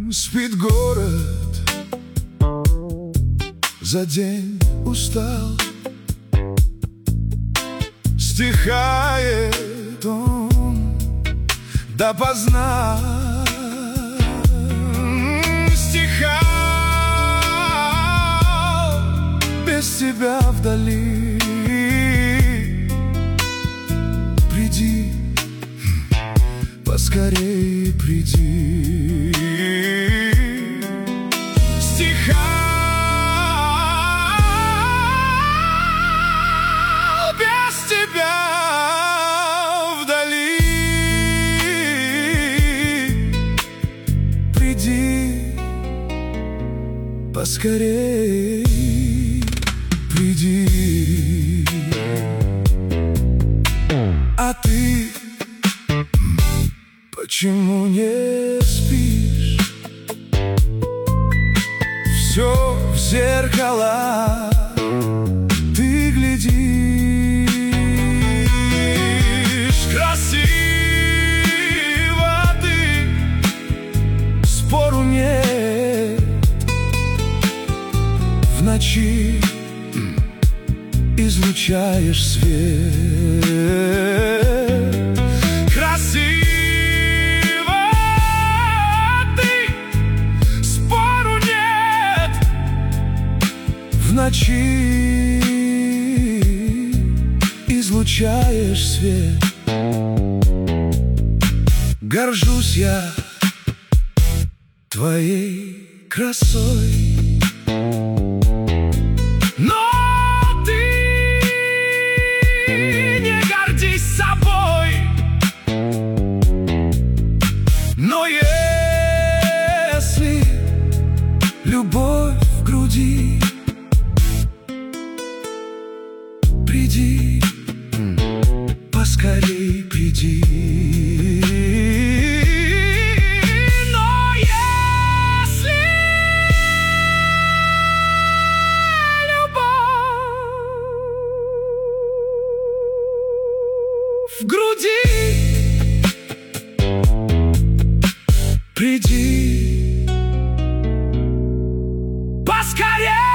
Спит город, за день устал, стихает он допоздна. Стихал без тебя вдали. Приди, поскорей приди. Стихал без тебя вдали. Приди, поскорей приди. А ты почему не спишь? Все в зеркала ты глядишь. Красиво ты, спору нет. В ночи излучаешь свет. В ночи излучаешь свет. Горжусь я твоей красой, но ты не гордись собой. Но если любовь в груди, приди, поскорей приди. Но если любовь в груди, приди, поскорей.